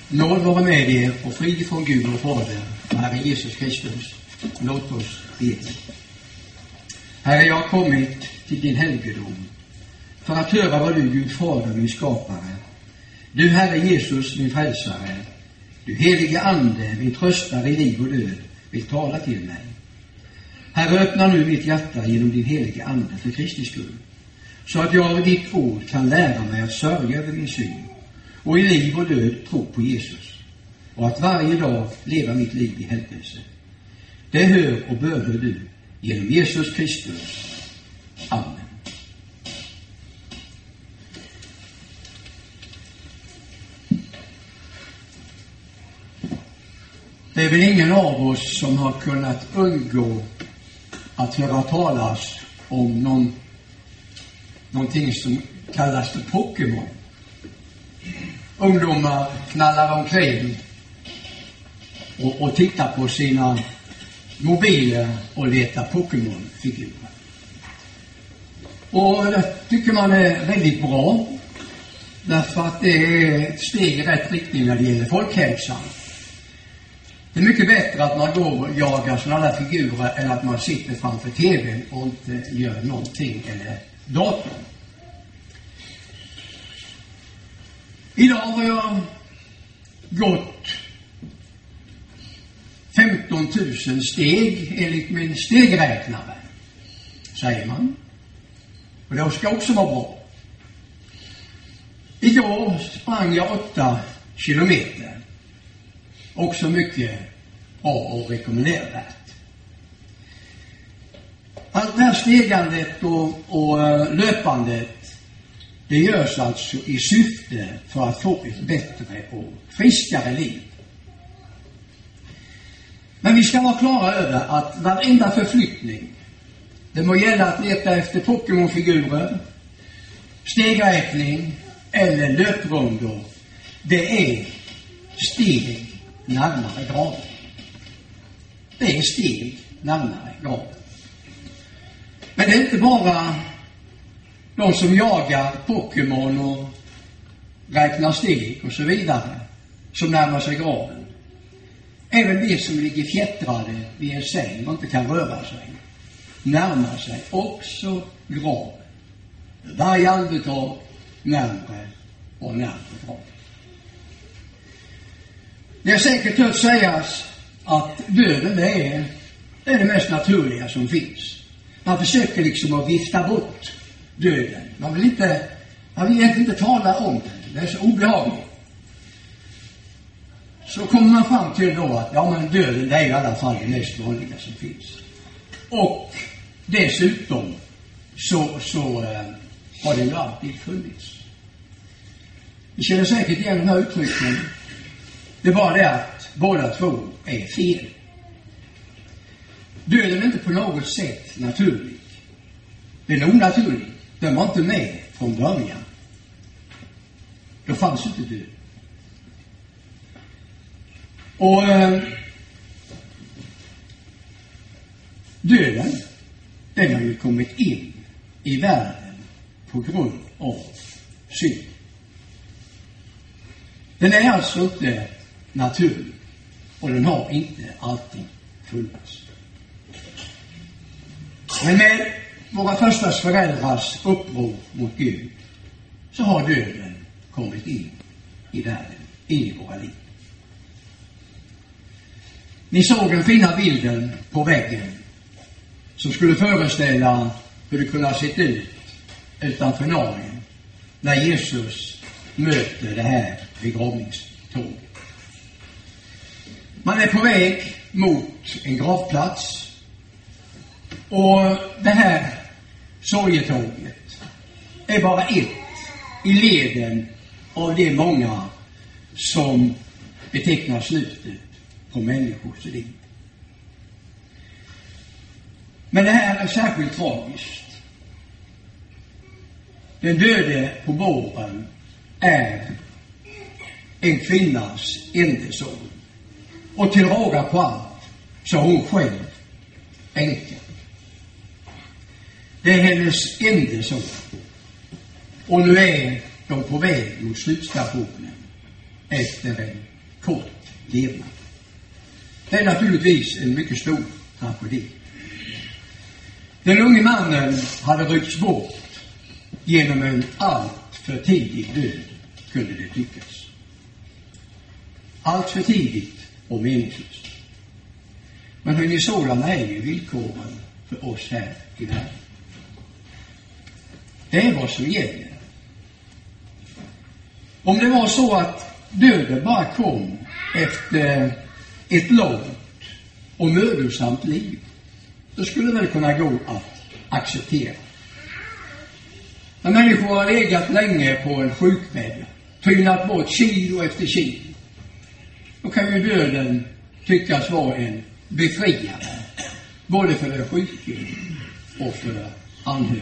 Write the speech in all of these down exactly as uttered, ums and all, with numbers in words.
Nåd vara med er och frid från Gud och Fader och Herre Jesus Kristus. Låt oss be. Herre, jag har kommit till din helgedom för att höra vad du, Gud Fader, min skapare, du Herre Jesus, min frälsare, du helige Ande, min tröstare i liv och död, vill tala till mig. Herre, öppna nu mitt hjärta genom din helige Ande för Kristi skull, så att jag av ditt ord kan lära mig att sörja över min syn och i liv och död tro på Jesus, och att varje dag leva mitt liv i helgelse. Det hör och behöver du genom Jesus Kristus. Amen. Det är väl ingen av oss som har kunnat undgå att höra talas om någon, någonting som kallas för Pokémon. Ungdomar knallar omkring och, och tittar på sina mobiler och letar Pokémon-figurer. Och det tycker man är väldigt bra, därför att det är ett steg i rätt riktning när det gäller folkhälsan. Det är mycket bättre att man går och jagar sådana där figurer än att man sitter framför tvn och inte gör någonting eller datorn. Idag har jag gått femton tusen steg enligt min stegräknare, säger man. Och det ska också vara bra. Igår sprang jag åtta kilometer. Också mycket bra och rekommenderat. Allt det här stegandet och, och löpandet, det görs alltså i syfte för att få ett bättre och friskare liv. Men vi ska vara klara över att varenda förflyttning, det må gälla att leta efter Pokémon-figurer, stegräkning eller löprundor, det är steg närmare graven. Det är steg närmare graven. Men det är inte bara de som jagar Pokémon och räknar steg och så vidare som närmar sig graven. Även de som ligger fjättrade vid en säng och inte kan röra sig närmar sig också graven. Varje andetag närmare och närmare graven. Det är säkert hört sägas att döden är, det är det mest naturliga som finns. Man försöker liksom att vifta bort döden. Man vill inte, man vill egentligen inte tala om den. Det är så obehagligt. Så kommer man fram till då att ja, men döden, det är i alla fall det mest vanliga som finns. Och dessutom så, så eh, har det ju alltid funnits. Vi känner säkert igen den här uttrycken. Det är bara det att båda två är fel. Döden är inte på något sätt naturlig. Den är onaturlig. Den var inte med från början. Då fanns inte död. Och eh, döden, den har ju kommit in i världen på grund av synd. Den är alltså inte naturlig och den har inte alltid funnits. Men med våra första föräldrars uppror mot Gud så har döden kommit in i världen, in i våra liv. Ni såg den fina bilden på väggen som skulle föreställa hur det kunde ha sett ut utanför Norge när Jesus möter det här begravningståget. Man är på väg mot en gravplats och det här sorgetåget är bara ett i leden av de många som betecknar slutet på människors liv. Men det här är särskilt tragiskt. Den döde på båren är en kvinnas enda son. Och till råga på allt så hon själv änka. Det är hennes enda son. Och nu är de på väg mot slutstationen efter en kort levnad. Det är naturligtvis en mycket stor tragedi. Den unge mannen hade ryckts bort genom en allt för tidig död, kunde det tyckas. Allt för tidigt och meningslöst. Men hur ni sådana är ju villkoren för oss här i världen. Det är vad som gäller. Om det var så att döden bara kom efter ett långt och mödosamt liv, då skulle det väl kunna gå att acceptera. När människor har legat länge på en sjukbädd, tynat bort kilo efter kilo, då kan ju döden tyckas vara en befriare, både för den sjuke och för anhöriga.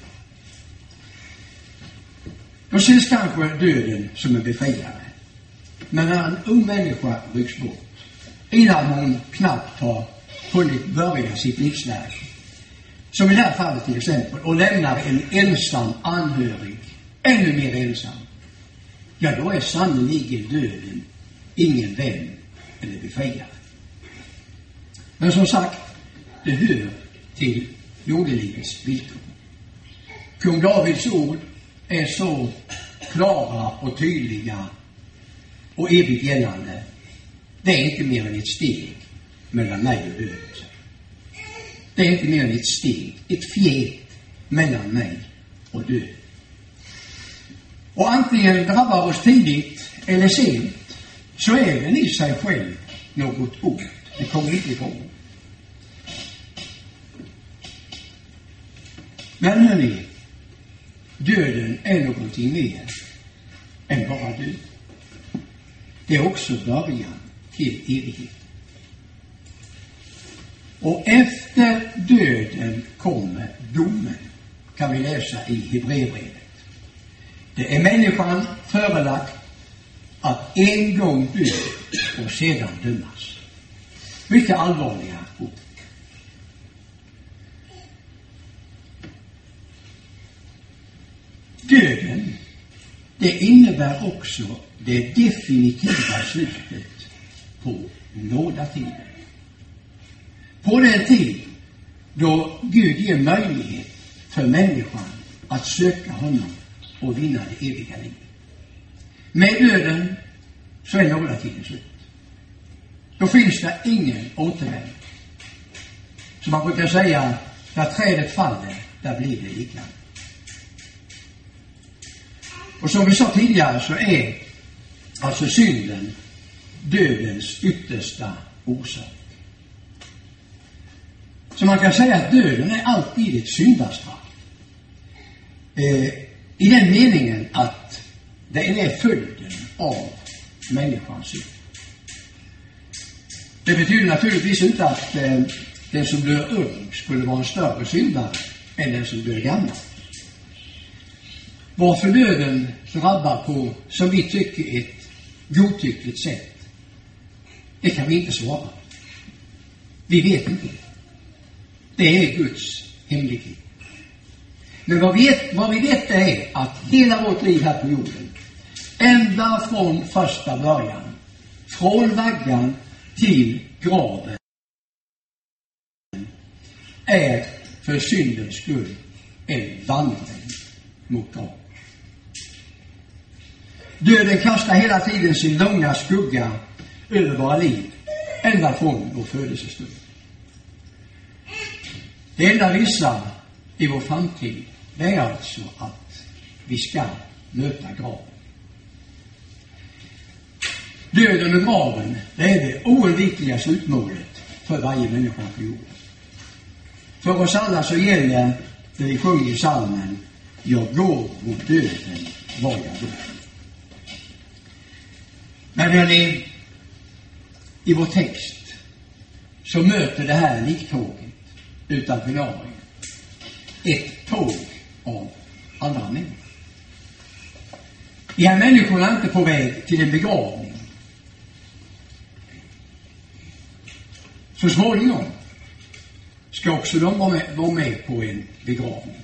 Då ses kanske döden som en befriare. Men när en ung människa rycks bort, innan hon knappt har hunnit börja sitt livsverk, som i det här fallet till exempel, och lämnar en ensam anhörig, ännu mer ensam, ja, då är sannoliken döden ingen vän eller befriare. Men som sagt, det hör till jordelivets villkor. Kung Davids ord är så klara och tydliga och evigt gällande. Det är inte mer än ett steg mellan mig och döden. Det är inte mer än ett steg, ett fjät mellan mig och döden. Och antingen drabbar oss tidigt eller sent, så är den i sig själv något ont. Det kommer inte ifrån. Men hörni, döden är någonting mer än bara död. Det är också början till evighet. Och efter döden kommer domen, kan vi läsa i Hebreerbrevet. Det är människan förelagt att en gång dö och sedan dömas. Mycket allvarliga ord. Döden, det innebär också det definitiva slutet på nådatiden. På den tid då Gud ger möjlighet för människan att söka honom och vinna det eviga livet. Med döden så är nådatiden slut. Då finns det ingen återvändo. Som man brukar säga, när trädet faller, där blir det liggande. Och som vi sa tidigare så är alltså synden dödens yttersta orsak. Så man kan säga att döden är alltid ett syndastraff. Eh, I den meningen att det är följden av människans synd. Det betyder naturligtvis inte att eh, den som dör ung skulle vara en större syndare än den som dör gammal. Varför döden drabbar på, som vi tycker, ett godtyckligt sätt, det kan vi inte svara. Vi vet inte. Det är Guds hemlighet. Men vad vi vet, vad vi vet är att hela vårt liv här på jorden, ända från första början, från vaggan till graven, är för syndens skull en vandring mot graven. Döden kastar hela tiden sin långa skugga över våra liv, ända från vår födelsestund. Det enda vissa i vår framtid, det är alltså att vi ska möta graven. Döden och graven, det är det oundvikliga slutmålet för varje människa på jorden. För oss alla så gäller det vi sjunger i psalmen: jag går mot döden var jag går. Men hörni, i vår text så möter det här liktåget utanför Norge ett tåg av andra människor. De här människorna är inte på väg till en begravning. Så småningom ska också de vara med, vara med på en begravning.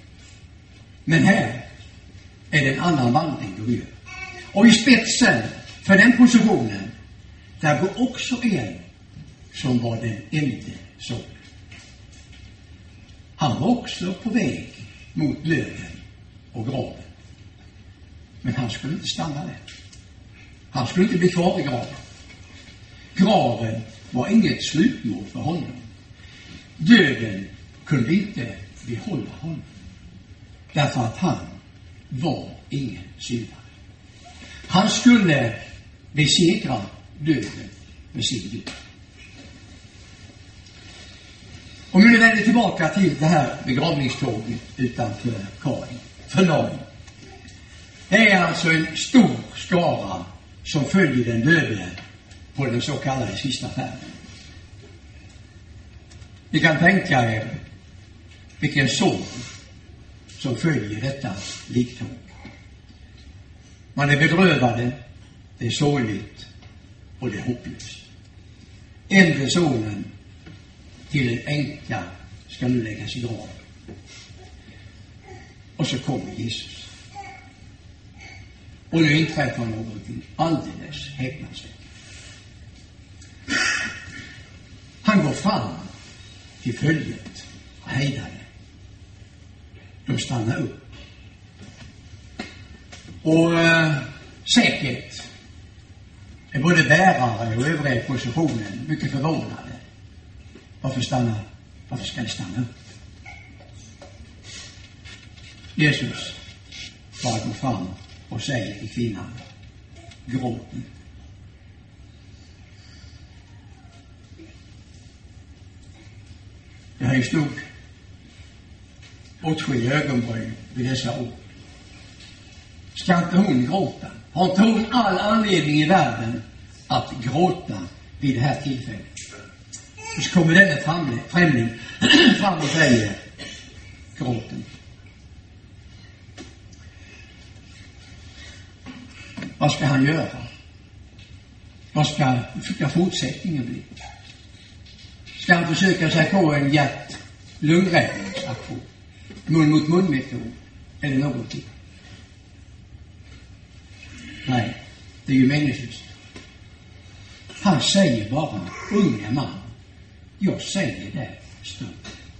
Men här är det en annan vandring de gör. Och i spetsen För den positionen, där går också en som var den enda sonen. Han var också på väg mot döden och graven. Men han skulle inte stanna där. Han skulle inte bli kvar i graven. Graven var inget slutmål för honom. Döden kunde inte behålla honom. Därför att han var ingen syndare. Han skulle besegra döden med sin död. Om vi nu vänder tillbaka till det här begravningståget utanför Kain, förlagen. Det är alltså en stor skara som följer den döde på den så kallade sista färden. Ni kan tänka er vilken sorg som följer detta liktåg. Man är bedrövade, det är sorgligt och det är hopplöst. Äldre sonen till en änka ska nu läggas i graven. Och så kommer Jesus. Och nu inträffar någonting alldeles häpnadsväckande. Han går fram till följet och hejdar det. De stannar upp. Och äh, säkert är både bärare och övriga i positionen mycket förvånade. Varför stanna? Varför ska ni stanna upp? Jesus bara går fram och säger till kvinnan: gråt nu. Det här är stod åtskilliga ögonbryn vid dessa ord. Ska inte hon gråta? Har inte hon all anledning i världen att gråta vid det här tillfället? Och så kommer denna främling fram och säger: gråten. Vad ska han göra? Vad ska, ska fortsättningen bli? Ska han försöka sig på en hjärt-lungräddningsaktion? Mun mot mun-metod? Eller någonting? Nej, det är ju meningslöst. Han säger bara: unga man, jag säger det, stund.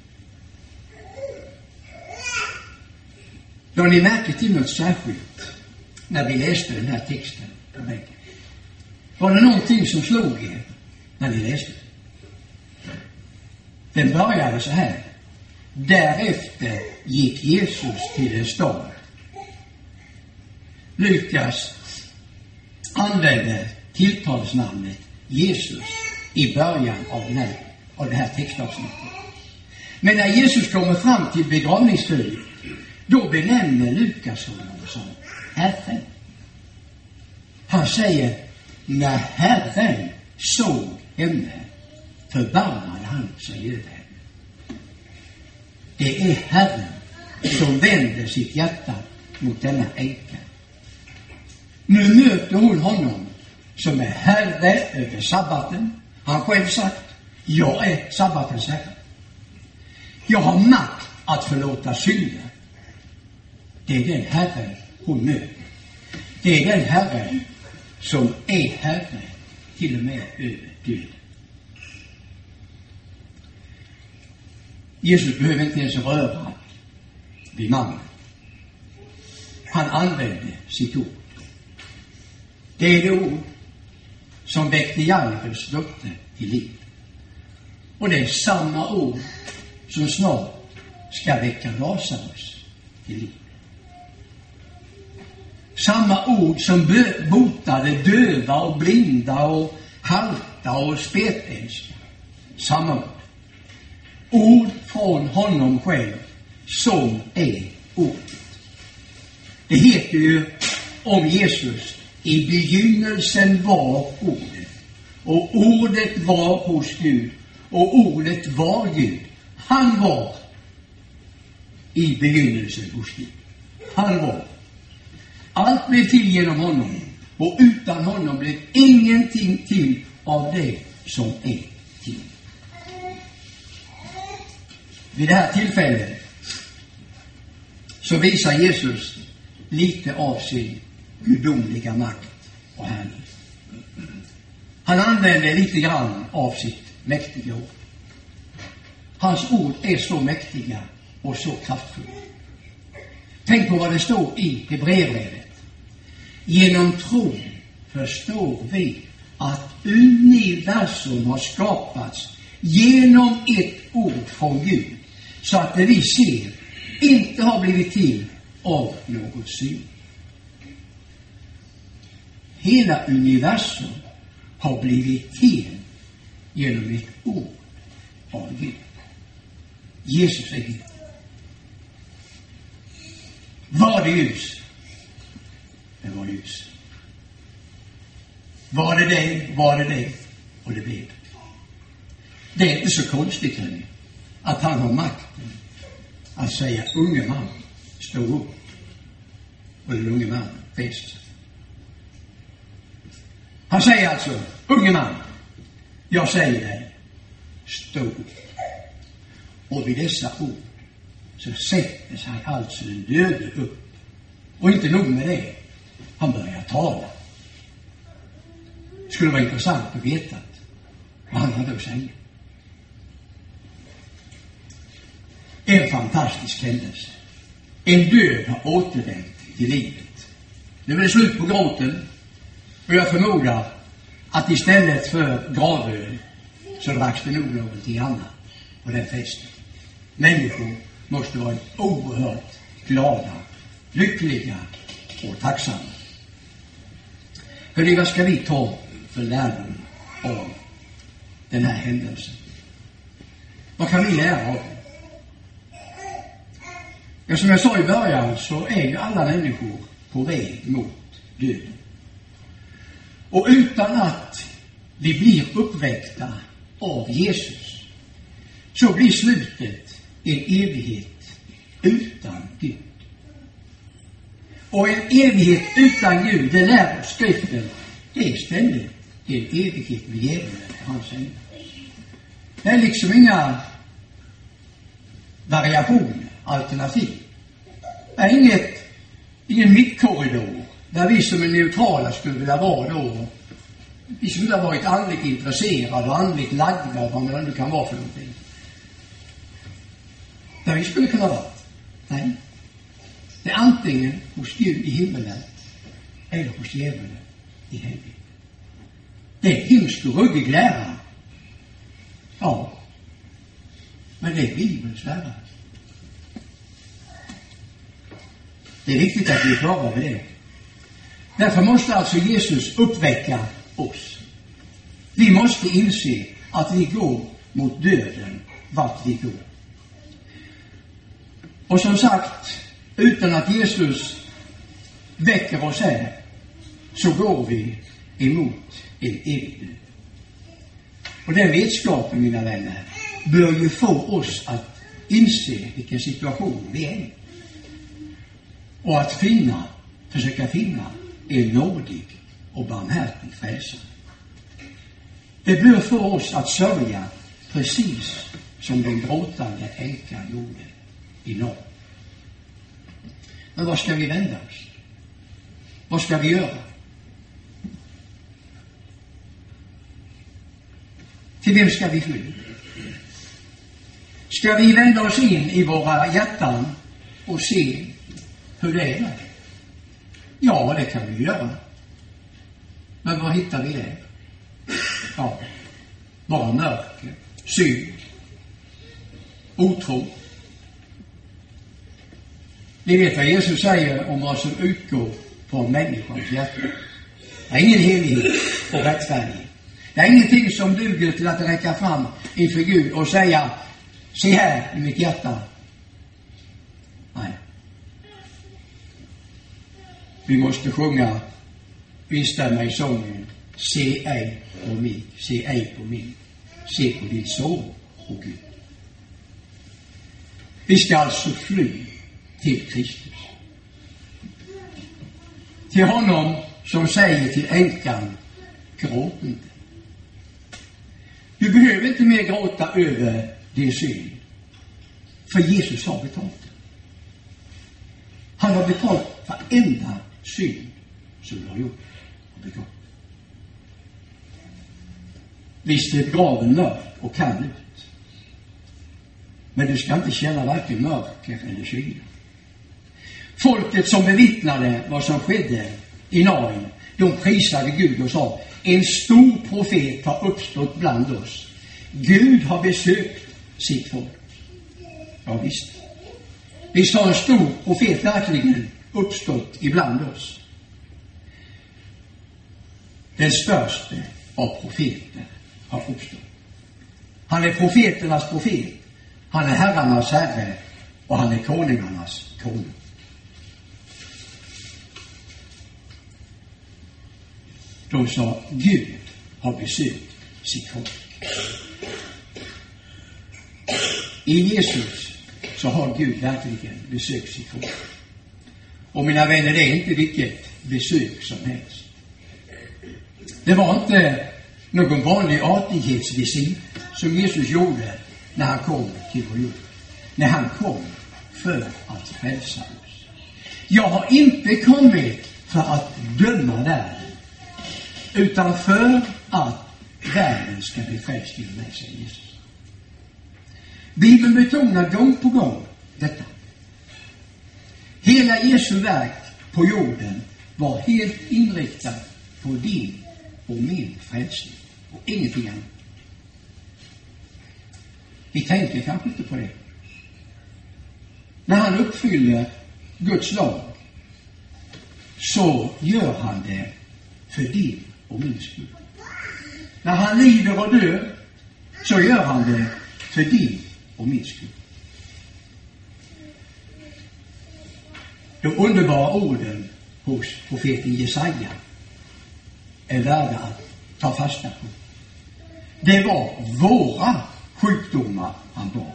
Då ni märker till något särskilt när vi läste den här texten på väggen? Var det någonting som slog er när ni läste? Den började så här: därefter gick Jesus till en stad. Lukas använde tilltalsnamnet Jesus i början av, den här, av det här textavsnittet. Men när Jesus kommer fram till begravningsföljet, då benämner Lukas honom som Herren. Han säger: när Herren såg henne förbarmade han sig över henne. Det är Herren som vänder sitt hjärta mot denna änka. Nu möter hon honom som är herre över sabbaten. Han själv sagt: jag är sabbatens herre. Jag har makt att förlåta synder. Det är den Herren hon möter. Det är den Herren som är herre till och med över döden. Jesus behöver inte ens röra vid mannen. Han använde sitt ord. Det är det ord som väckte Jairus dotter till liv. Och det är samma ord som snart ska väcka Lazarus till liv. Samma ord som botade döva och blinda och halta och spetälska. Samma ord. Ord från honom själv som är ordet. Det heter ju om Jesus: i begynnelsen var ordet, och ordet var hos Gud, och ordet var Gud. Han var i begynnelsen hos Gud. Han var. Allt blev till genom honom, och utan honom blev ingenting till av det som är till. Vid det här tillfället så visar Jesus lite av sin gudomliga makt och härlighet. Han använder lite grann av sitt mäktiga ord. Hans ord är så mäktiga och så kraftfulla. Tänk på vad det står i Hebreerbrevet. Genom tro förstår vi att universum har skapats genom ett ord från Gud, så att det vi ser inte har blivit till av något syn. Hela universum har blivit till genom ett ord av Gud. Jesus är Gud. Var det ljus? Det var ljus. Var det det? Var det det? Och det blev. Det är inte så konstigt, hörni, att han har makten att säga unge man, stå upp. Och den unge man reser. Han säger alltså, unge man, jag säger dig, stå upp. Och vid dessa ord så sätter sig alltså den döde upp. Och inte nog med det, han börjar tala. Det skulle vara intressant att veta vad han hade att säga. En fantastisk händelse. En död har återvänt till livet. Nu är det slut på gråten. Och jag förmodar att istället för gravöl så dracks det nog någonting annat på den festen. Människor måste vara oerhört glada, lyckliga och tacksamma. För det, vad ska vi ta för lärdom av den här händelsen? Vad kan vi lära av den? Ja, som jag sa i början så är ju alla människor på väg mot döden. Och utan att vi blir uppväckta av Jesus så blir slutet en evighet utan Gud. Och en evighet utan Gud, det lär oss skriften, det är ständigt en evighet med djävulen i hans ända. Det är liksom inga variationer, alternativ. Det är inget, ingen mittkorridor där vi som är neutrala skulle vilja vara då. Vi skulle ha varit andligt intresserade och andligt lagda, vad man ändå kan vara för någonting. Där vi skulle kunna vara. Nej. Det är antingen hos Gud i himmelen eller hos djävulen i helvetet. Det är himsk och ruggig lära. Ja. Men det är Bibelns lära. Det är viktigt att vi klarar med det. Därför måste alltså Jesus uppväcka oss. Vi måste inse att vi går mot döden vart vi går. Och som sagt, utan att Jesus väcker oss här så går vi emot en evig död. Och den vetskapen, mina vänner, bör ju få oss att inse vilken situation vi är i. Och att finna, försöka finna en nådig och barmhärtig frälsare. Det bör få oss att sörja precis som den gråtande änkan gjorde i norr. Men vad ska vi vända oss? Vad ska vi göra? Till vem ska vi fly? Ska vi vända oss in i våra hjärtan och se hur det är? Ja, det kan vi göra. Men vad hittar vi där? Ja, bara mörker, synd, otro. Ni vet vad Jesus säger om vad som utgår från människans hjärta. Det är ingen helighet och rättfärdighet. Det är ingenting som duger till att räcka fram inför Gud och säga, se här i mitt hjärta. Nej. Vi måste sjunga, instämma i sången, se ej på mig, se ej på mig, se på din son, o Gud. Vi ska alltså fly till Kristus. Till honom som säger till änkan, gråt inte. Du behöver inte mer gråta över din synd. För Jesus har betalt. Han har betalt varenda synd som du har gjort och begått. Visst är graven mörk och kall ut. Men du ska inte känna varken mörker eller kyla. Folket som bevittnade vad som skedde i Nain, de prisade Gud och sa: en stor profet har uppstått bland oss. Gud har besökt sitt folk. Ja visst. Visst har en stor profet verkligen uppstått ibland oss. Den största av profeter har uppstått. Han är profeternas profet. Han är herrarnas herre och han är konungarnas konung. De sa: Gud har besökt sitt folk. I Jesus så har Gud verkligen besökt sitt folk. Och mina vänner, det är inte vilket besök som helst. Det var inte någon vanlig artighetsvisit som Jesus gjorde när han kom till vår jord. När han kom för att frälsa oss. Jag har inte kommit för att döma världen, utan för att världen ska bli frälst genom mig, säger Jesus. Bibeln betonar gång på gång detta. Hela Jesu verk på jorden var helt inriktat på din och min frälsning och ingenting annat. Vi tänker kanske inte på det. När han uppfyller Guds lag så gör han det för din och min skull. När han lider och dör så gör han det för din och min skull. De underbara orden hos profeten Jesaja är värda att ta fasta på. Det var våra sjukdomar han bar.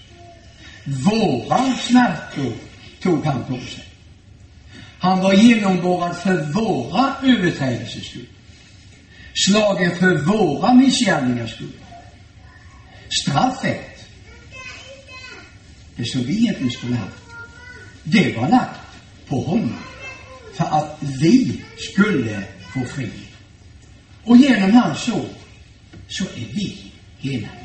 Våra smärtor tog han på sig. Han var genomborrad för våra överträdelsers skull. Slagen för våra missgärningars skull. Straffet, det som vi egentligen skulle ha, det var lagt på honom för att vi skulle få fri. Och genom hans så så är vi helade.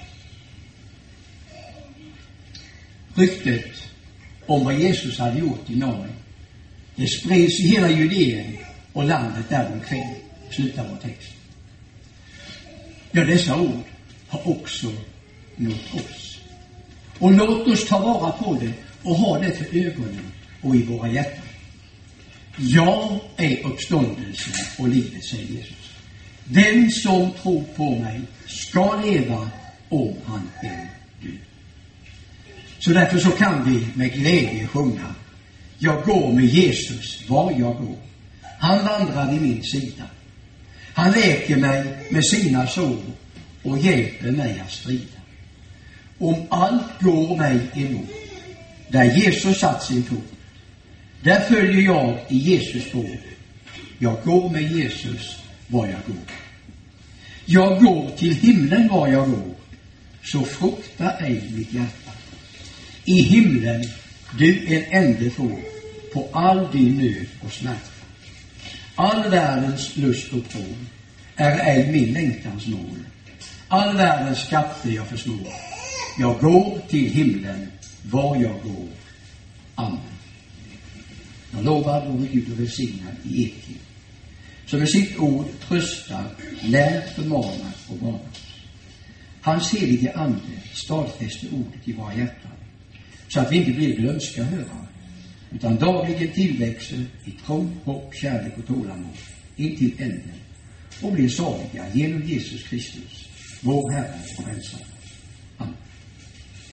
Ryktet om vad Jesus hade gjort i Nain, det spreds i hela Judeen och landet där omkring. Slutar vår text. Ja, dessa ord har också nått oss. Och låt oss ta vara på det och ha det för ögonen och i våra hjärtan. Jag är uppståndelsen och livet, säger Jesus. Den som tror på mig ska leva om han är död. Så därför så kan vi med glädje sjunga: jag går med Jesus var jag går. Han vandrar vid min sida. Han läker mig med sina sår och hjälper mig att strida. Om allt går mig emot, där Jesus satt sin fot, där följer jag i Jesus spår. Jag går med Jesus var jag går. Jag går till himlen var jag går, så frukta ej mitt hjärta. I himlen du en ände får på all din nöd och smärta. All världens lust och tro är ej min längtans mål. All världens skatter jag förstår. Jag går till himlen var jag går. Amen. Jag lovar vår Gud och välsignad i evighet, som med sitt ord tröstar, lär, förmanar och varnar. Hans helige ande stadfäster ordet i våra hjärtan, så att vi inte blir glömska hörare, utan dagligen tillväxer i tro, hopp, kärlek och tålamod in till änden och blir saliga genom Jesus Kristus, vår Herre och Frälsare.